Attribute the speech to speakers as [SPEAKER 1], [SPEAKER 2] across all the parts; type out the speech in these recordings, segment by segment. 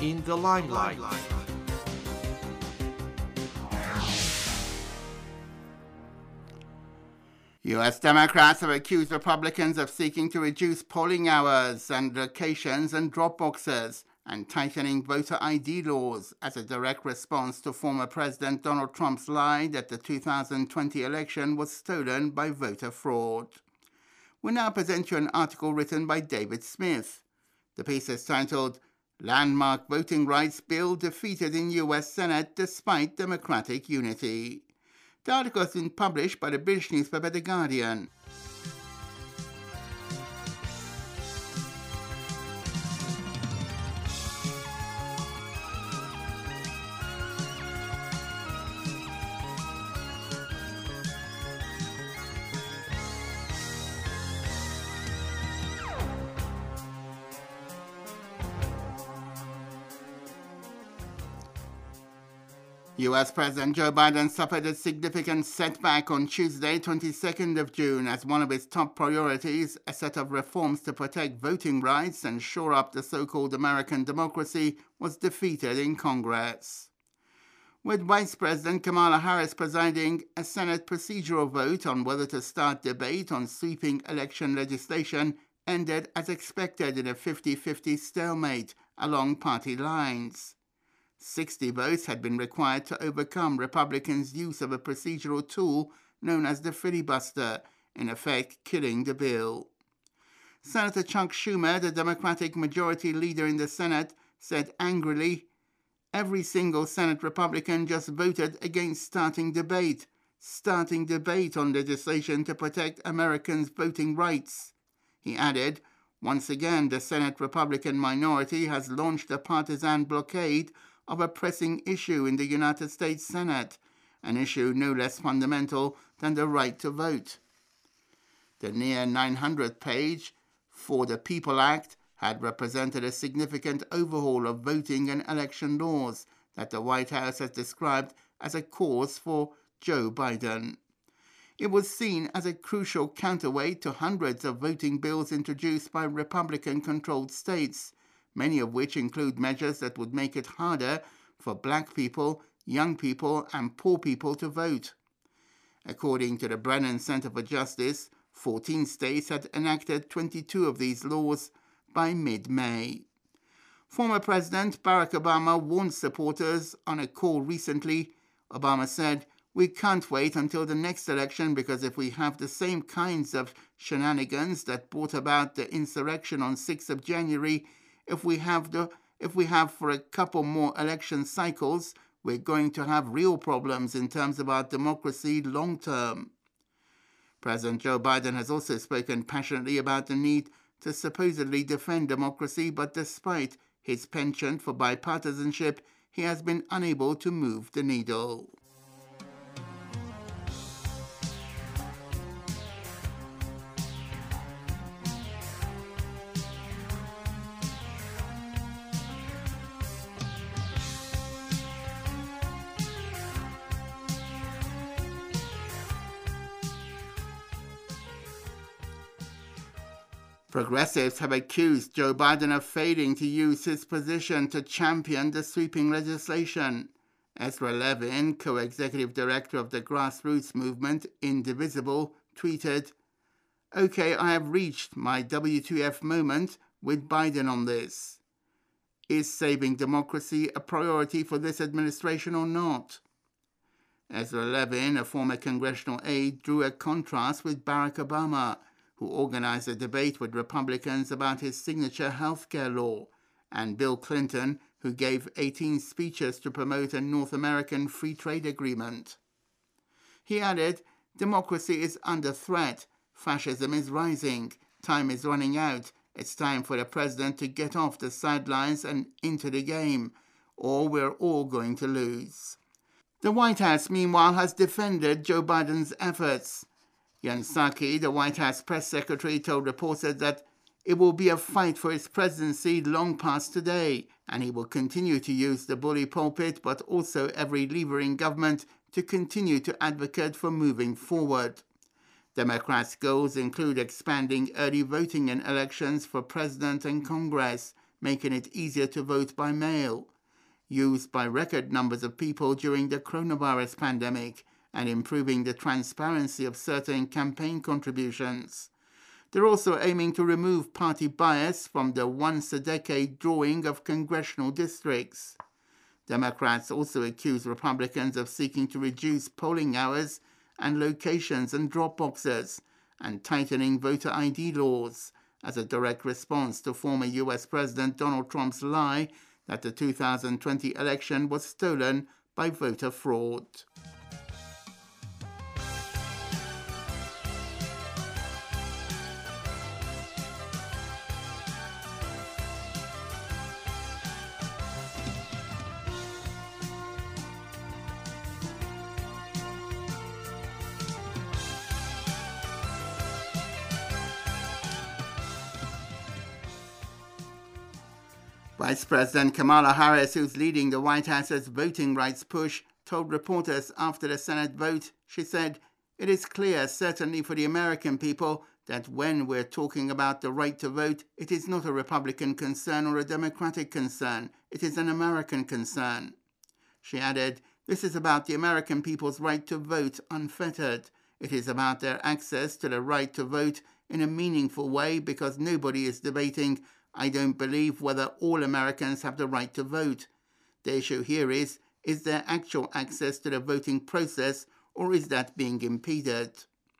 [SPEAKER 1] in the limelight.
[SPEAKER 2] U.S. Democrats have accused Republicans of seeking to reduce polling hours and locations and drop boxes and tightening voter ID laws as a direct response to former President Donald Trump's lie that the 2020 election was stolen by voter fraud. We now present you an article written by David Smith. The piece is titled, Landmark Voting Rights Bill Defeated in U.S. Senate Despite Democratic Unity. The article has been published by the British newspaper The Guardian. U.S. President Joe Biden suffered a significant setback on Tuesday, 22nd of June, as one of his top priorities, a set of reforms to protect voting rights and shore up the so-called American democracy, was defeated in Congress. With Vice President Kamala Harris presiding, a Senate procedural vote on whether to start debate on sweeping election legislation ended as expected in a 50-50 stalemate along party lines. 60 votes had been required to overcome Republicans' use of a procedural tool known as the filibuster, in effect killing the bill. Senator Chuck Schumer, the Democratic Majority Leader in the Senate, said angrily, "Every single Senate Republican just voted against starting debate on legislation to protect Americans' voting rights." He added, "Once again, the Senate Republican minority has launched a partisan blockade of a pressing issue in the United States Senate, an issue no less fundamental than the right to vote." The near 900-page For the People Act had represented a significant overhaul of voting and election laws that the White House has described as a cause for Joe Biden. It was seen as a crucial counterweight to hundreds of voting bills introduced by Republican-controlled states, many of which include measures that would make it harder for black people, young people, and poor people to vote. According to the Brennan Center for Justice, 14 states had enacted 22 of these laws by mid-May. Former President Barack Obama warned supporters on a call recently. Obama said, "We can't wait until the next election because if we have the same kinds of shenanigans that brought about the insurrection on 6th of January, if we have for a couple more election cycles, we're going to have real problems in terms of our democracy long term." President Joe Biden has also spoken passionately about the need to supposedly defend democracy, but despite his penchant for bipartisanship, he has been unable to move the needle. Progressives have accused Joe Biden of failing to use his position to champion the sweeping legislation. Ezra Levin, co-executive director of the grassroots movement Indivisible, tweeted, "Okay, I have reached my WTF moment with Biden on this. Is saving democracy a priority for this administration or not?" Ezra Levin, a former congressional aide, drew a contrast with Barack Obama, who organized a debate with Republicans about his signature health care law, and Bill Clinton, who gave 18 speeches to promote a North American free trade agreement. He added, "Democracy is under threat. Fascism is rising. Time is running out. It's time for the president to get off the sidelines and into the game, or we're all going to lose." The White House, meanwhile, has defended Joe Biden's efforts. Jen Psaki, the White House press secretary, told reporters that it will be a fight for his presidency long past today, and he will continue to use the bully pulpit, but also every lever in government to continue to advocate for moving forward. Democrats' goals include expanding early voting in elections for president and Congress, making it easier to vote by mail, used by record numbers of people during the coronavirus pandemic, and improving the transparency of certain campaign contributions. They're also aiming to remove party bias from the once-a-decade drawing of congressional districts. Democrats also accuse Republicans of seeking to reduce polling hours and locations and drop boxes, and tightening voter ID laws as a direct response to former U.S. President Donald Trump's lie that the 2020 election was stolen by voter fraud. Vice President Kamala Harris, who's leading the White House's voting rights push, told reporters after the Senate vote, she said, "It is clear, certainly for the American people, that when we're talking about the right to vote, it is not a Republican concern or a Democratic concern. It is an American concern." She added, "This is about the American people's right to vote unfettered. It is about their access to the right to vote in a meaningful way, because nobody is debating, I don't believe, whether all Americans have the right to vote. The issue here is there actual access to the voting process, or is that being impeded?"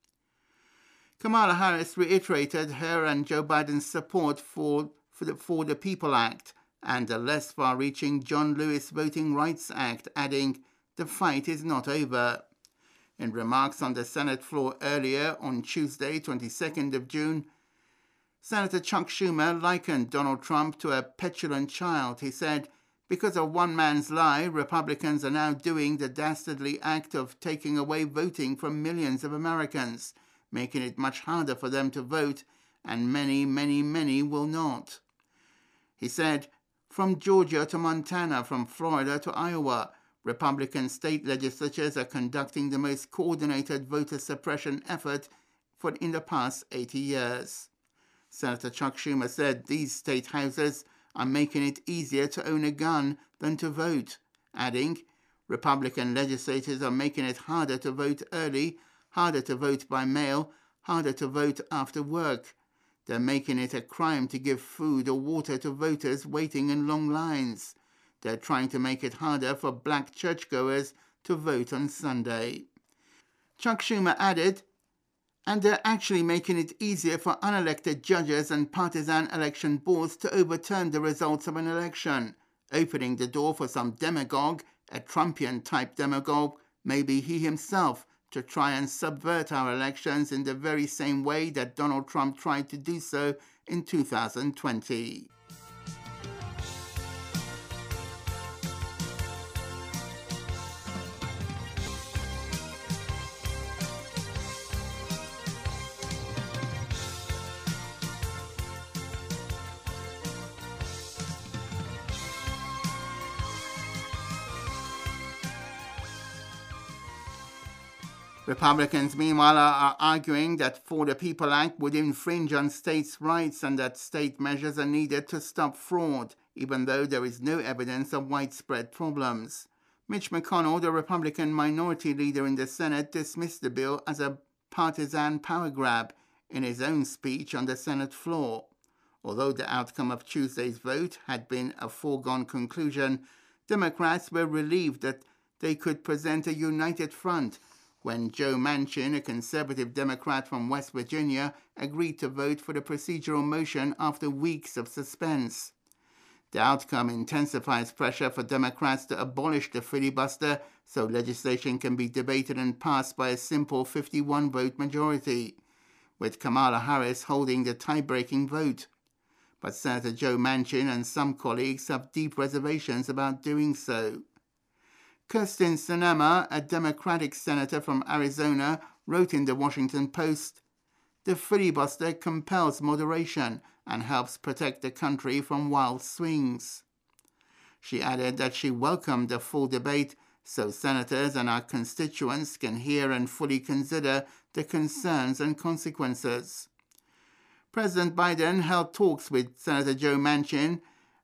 [SPEAKER 2] Kamala Harris reiterated her and Joe Biden's support for the People Act and the less far-reaching John Lewis Voting Rights Act, adding, "The fight is not over." In remarks on the Senate floor earlier on Tuesday, 22nd of June, Senator Chuck Schumer likened Donald Trump to a petulant child. He said, "Because of one man's lie, Republicans are now doing the dastardly act of taking away voting from millions of Americans, making it much harder for them to vote, and many, many, many will not." He said, "From Georgia to Montana, from Florida to Iowa, Republican state legislatures are conducting the most coordinated voter suppression effort in the past 80 years. Senator Chuck Schumer said these state houses are making it easier to own a gun than to vote, adding, "Republican legislators are making it harder to vote early, harder to vote by mail, harder to vote after work. They're making it a crime to give food or water to voters waiting in long lines. They're trying to make it harder for black churchgoers to vote on Sunday." Chuck Schumer added, "And they're actually making it easier for unelected judges and partisan election boards to overturn the results of an election, opening the door for some demagogue, a Trumpian-type demagogue, maybe he himself, to try and subvert our elections in the very same way that Donald Trump tried to do so in 2020. Republicans, meanwhile, are arguing that For the People Act would infringe on states' rights and that state measures are needed to stop fraud, even though there is no evidence of widespread problems. Mitch McConnell, the Republican minority leader in the Senate, dismissed the bill as a partisan power grab in his own speech on the Senate floor. Although the outcome of Tuesday's vote had been a foregone conclusion, Democrats were relieved that they could present a united front when Joe Manchin, a conservative Democrat from West Virginia, agreed to vote for the procedural motion after weeks of suspense. The outcome intensifies pressure for Democrats to abolish the filibuster so legislation can be debated and passed by a simple 51-vote majority, with Kamala Harris holding the tie-breaking vote. But Senator Joe Manchin and some colleagues have deep reservations about doing so. Kyrsten Sinema, a Democratic senator from Arizona, wrote in the Washington Post, "The filibuster compels moderation and helps protect the country from wild swings." She added that she welcomed a full debate so senators and our constituents can hear and fully consider the concerns and consequences. President Biden held talks with Senator Joe Manchin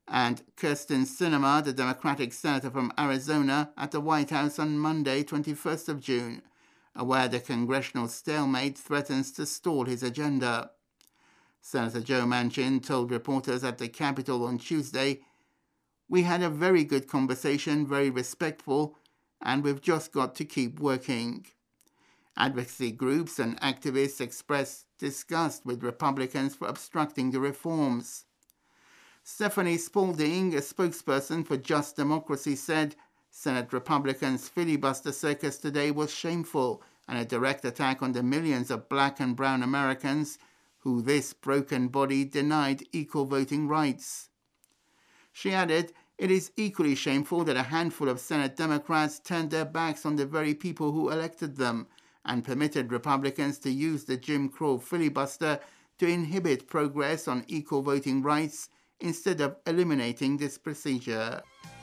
[SPEAKER 2] and Kirsten Sinema, the Democratic senator from Arizona, at the White House on Monday, 21st of June, aware the congressional stalemate threatens to stall his agenda. Senator Joe Manchin told reporters at the Capitol on Tuesday, "We had a very good conversation, very respectful, and we've just got to keep working." Advocacy groups and activists expressed disgust with Republicans for obstructing the reforms. Stephanie Spalding, a spokesperson for Just Democracy, said Senate Republicans' filibuster circus today was shameful and a direct attack on the millions of black and brown Americans who this broken body denied equal voting rights. She added, "It is equally shameful that a handful of Senate Democrats turned their backs on the very people who elected them and permitted Republicans to use the Jim Crow filibuster to inhibit progress on equal voting rights instead of eliminating this procedure."